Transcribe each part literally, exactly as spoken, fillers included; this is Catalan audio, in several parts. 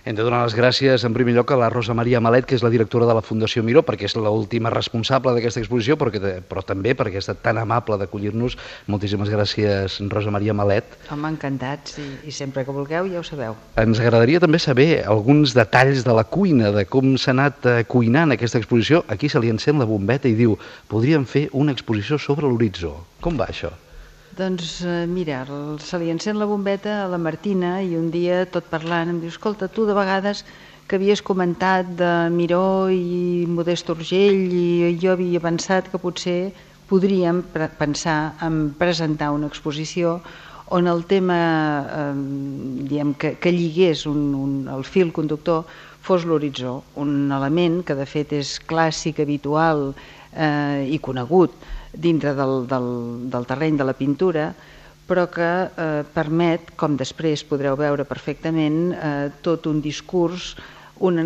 Hem de donar les gràcies, en primer lloc, a la Rosa Maria Malet, que és la directora de la Fundació Miró, perquè és l'última responsable d'aquesta exposició, però, que, però també perquè ha estat tan amable d'acollir-nos. Moltíssimes gràcies, Rosa Maria Malet. Home, encantats, i, i sempre que vulgueu ja ho sabeu. Ens agradaria també saber alguns detalls de la cuina, de com s'ha anat cuinant aquesta exposició. Aquí se li encén la bombeta i diu, podríem fer una exposició sobre l'horitzó. Com va això? Doncs eh, mira, se li encén la bombeta a la Martina i un dia, tot parlant, em diu, escolta, tu de vegades que havies comentat de Miró i Modest Urgell i jo havia pensat que potser podríem pensar en presentar una exposició on el tema eh, diguem, que, que lligués un, un, el fil conductor fos l'horitzó, un element que de fet és clàssic, habitual eh, i conegut dintre del, del, del terreny de la pintura, però que eh, permet, com després podreu veure perfectament, eh, tot un discurs, una,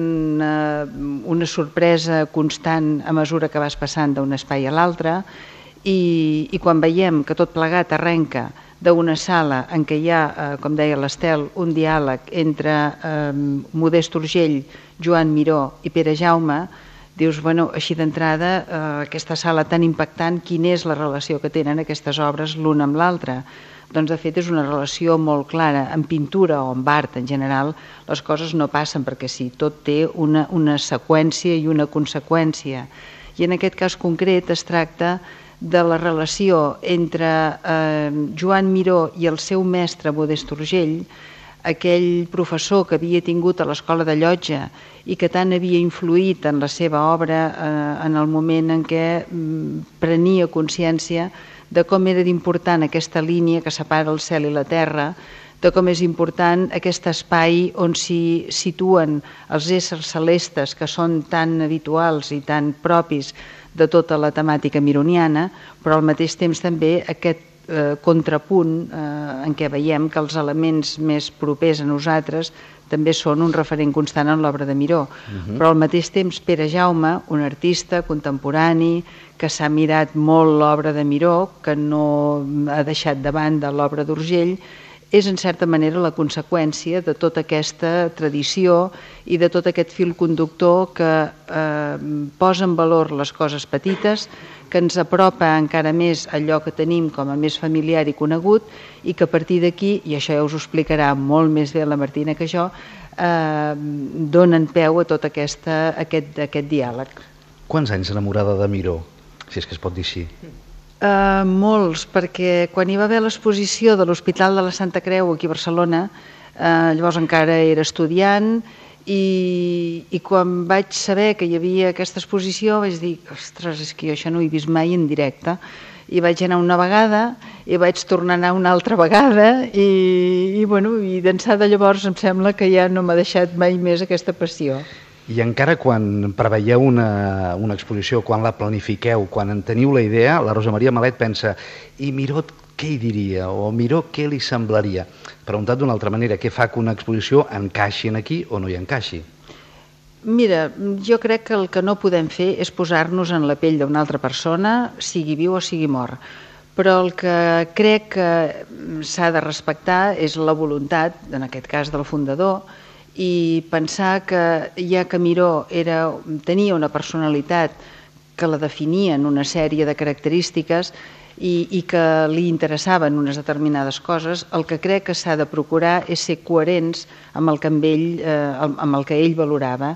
una sorpresa constant a mesura que vas passant d'un espai a l'altre, i, i quan veiem que tot plegat arrenca d'una sala en què hi ha, eh, com deia l'Estel, un diàleg entre eh, Modest Urgell, Joan Miró i Pere Jaume, dius, bueno, així d'entrada, eh, aquesta sala tan impactant, quina és la relació que tenen aquestes obres l'una amb l'altra? Doncs de fet és una relació molt clara. En pintura o en art en general les coses no passen perquè sí, tot té una, una seqüència i una conseqüència. I en aquest cas concret es tracta de la relació entre eh, Joan Miró i el seu mestre Modest Urgell, aquell professor que havia tingut a l'Escola de Llotja i que tant havia influït en la seva obra eh, en el moment en què mm, prenia consciència de com era d'important aquesta línia que separa el cel i la terra, de com és important aquest espai on s'hi situen els éssers celestes que són tan habituals i tan propis de tota la temàtica mironiana, però al mateix temps també aquest Eh, contrapunt eh, en què veiem que els elements més propers a nosaltres també són un referent constant en l'obra de Miró. Uh-huh. Però al mateix temps Pere Jaume, un artista contemporani que s'ha mirat molt l'obra de Miró, que no ha deixat de banda l'obra d'Urgell, és en certa manera la conseqüència de tota aquesta tradició i de tot aquest fil conductor que eh, posa en valor les coses petites, que ens apropa encara més allò que tenim com a més familiar i conegut i que a partir d'aquí, i això ja us ho explicarà molt més bé la Martina que jo, eh, donen peu a tot aquesta, aquest, aquest diàleg. Quants anys enamorada de Miró, si és que es pot dir així? Uh, molts, perquè quan hi va haver l'exposició de l'Hospital de la Santa Creu aquí a Barcelona, uh, llavors encara era estudiant, i, i quan vaig saber que hi havia aquesta exposició vaig dir, ostres, és que jo això no ho he vist mai en directe, i vaig anar una vegada i vaig tornar a anar una altra vegada i, i, bueno, i d'ençà de llavors em sembla que ja no m'ha deixat mai més aquesta passió. I encara quan preveieu una, una exposició, quan la planifiqueu, quan en teniu la idea, la Rosa Maria Malet pensa, i Miró què hi diria? O Miró què li semblaria? Preguntat d'una altra manera, què fa que una exposició encaixi aquí o no hi encaixi? Mira, jo crec que el que no podem fer és posar-nos en la pell d'una altra persona, sigui viu o sigui mort. Però el que crec que s'ha de respectar és la voluntat, en aquest cas del fundador, i pensar que ja que Miró era, tenia una personalitat que la definia en una sèrie de característiques i, i que li interessaven unes determinades coses, el que crec que s'ha de procurar és ser coherents amb el que, amb ell, eh, amb el que ell valorava.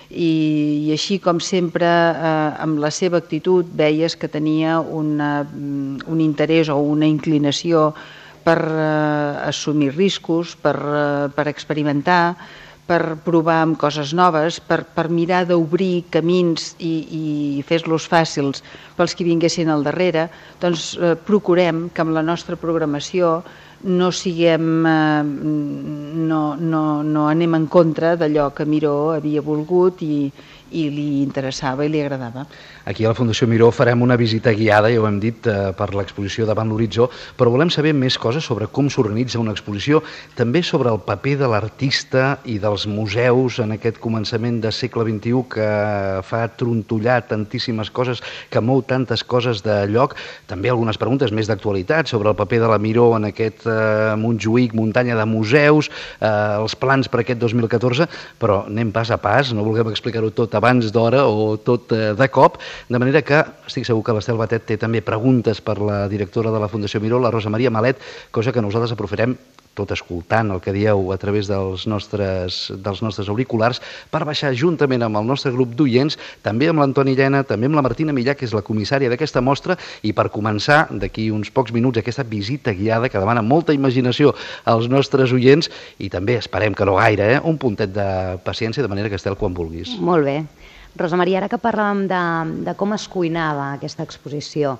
I, i així com sempre, eh, amb la seva actitud veies que tenia una, un interès o una inclinació per eh, assumir riscos, per, eh, per experimentar, per provar amb coses noves, per, per mirar d'obrir camins i, i fer-los fàcils pels que vinguessin al darrere, doncs eh, procurem que amb la nostra programació no siguem, eh, no, no, no anem en contra d'allò que Miró havia volgut i, i li interessava i li agradava. Aquí a la Fundació Miró farem una visita guiada, ja ho hem dit, eh, per l'exposició Davant l'horitzó, però volem saber més coses sobre com s'organitza una exposició, també sobre el paper de l'artista i dels museus en aquest començament de segle vint-i-u que fa trontollar tantíssimes coses, que mou tantes coses de lloc. També algunes preguntes més d'actualitat sobre el paper de la Miró en aquest eh, Montjuïc, muntanya de museus, eh, els plans per aquest dos mil catorze, però anem pas a pas, no vulguem explicar-ho tot abans d'hora o tot eh, de cop, de manera que estic segur que l'Estel Batet té també preguntes per la directora de la Fundació Miró, la Rosa Maria Malet, cosa que nosaltres aprofitarem tot escoltant el que dieu a través dels nostres, dels nostres auriculars, per baixar juntament amb el nostre grup d'oients, també amb l'Antoni Llena, també amb la Martina Millà, que és la comissària d'aquesta mostra, i per començar, d'aquí uns pocs minuts, aquesta visita guiada que demana molta imaginació als nostres oients, i també esperem que no gaire, eh? un puntet de paciència, de manera que, Estel, quan vulguis. Molt bé. Rosa Maria, ara que parlàvem de, de com es cuinava aquesta exposició,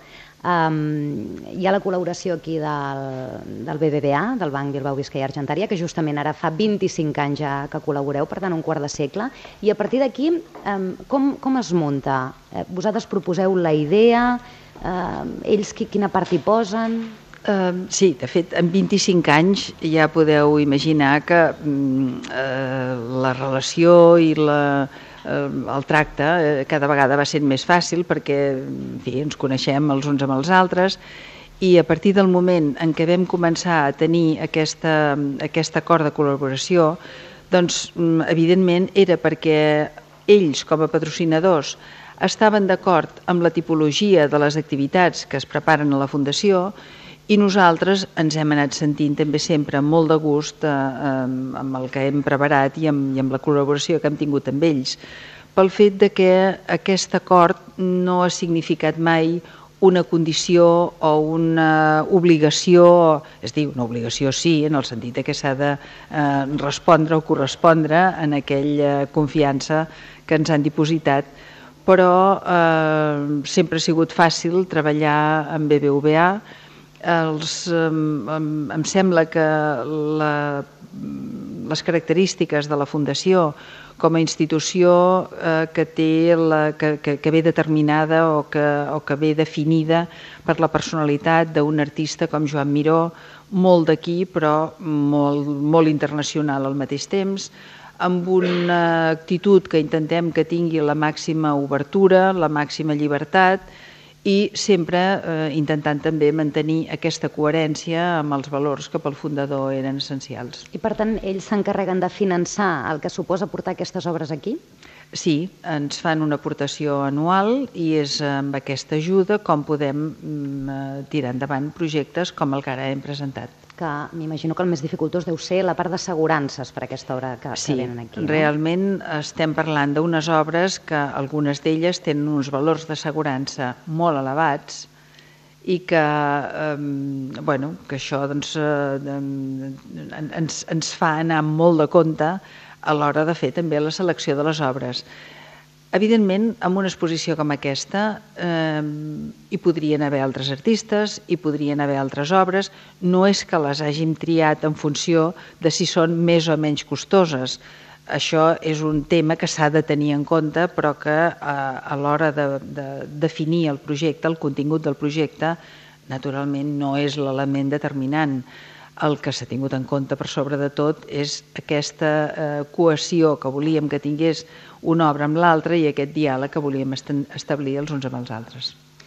Um, hi ha la col·laboració aquí del, del B B V A, del Banc Bilbao Vizcaya Argentaria, que justament ara fa vint-i-cinc anys ja que col·laboreu, per tant un quart de segle, i a partir d'aquí um, com, com es munta? Eh, vosaltres proposeu la idea, uh, ells qui, quina part hi posen? Uh, sí, de fet, en vint-i-cinc anys ja podeu imaginar que uh, la relació i la... el tracte cada vegada va sent més fàcil perquè en fi, ens coneixem els uns amb els altres, i a partir del moment en què vam començar a tenir aquesta, aquest acord de col·laboració, doncs evidentment era perquè ells com a patrocinadors estaven d'acord amb la tipologia de les activitats que es preparen a la Fundació, i nosaltres ens hem anat sentint també sempre molt de gust eh, amb el que hem preparat i amb, i amb la col·laboració que hem tingut amb ells, pel fet de que aquest acord no ha significat mai una condició o una obligació, és a dir, una obligació sí, en el sentit que s'ha de eh, respondre o correspondre en aquella confiança que ens han dipositat, però eh, sempre ha sigut fàcil treballar amb B B V A. Els, em, em sembla que la, les característiques de la Fundació com a institució eh, que, té la, que, que, que ve determinada o que, o que ve definida per la personalitat d'un artista com Joan Miró, molt d'aquí però molt, molt internacional al mateix temps, amb una actitud que intentem que tingui la màxima obertura, la màxima llibertat, i sempre eh, intentant també mantenir aquesta coherència amb els valors que pel fundador eren essencials. I per tant, ells s'encarreguen de finançar el que suposa portar aquestes obres aquí? Sí, ens fan una aportació anual i és amb aquesta ajuda com podem mm, tirar endavant projectes com el que ara hem presentat. Que m'imagino que el més dificultós deu ser la part d'assegurances per aquesta obra que, sí, que venen aquí. Sí, no? Realment estem parlant d'unes obres que algunes d'elles tenen uns valors d'assegurança molt elevats i que, eh, bueno, que això doncs, eh, ens, ens fa anar molt de compte a l'hora de fer també la selecció de les obres. Evidentment, en una exposició com aquesta eh, hi podrien haver altres artistes, hi podrien haver altres obres, no és que les hàgim triat en funció de si són més o menys costoses. Això és un tema que s'ha de tenir en compte, però que eh, a l'hora de, de definir el projecte, el contingut del projecte, naturalment no és l'element determinant. El que s'ha tingut en compte per sobre de tot és aquesta eh, cohesió que volíem que tingués una obra amb l'altra i aquest diàleg que volíem establir els uns amb els altres.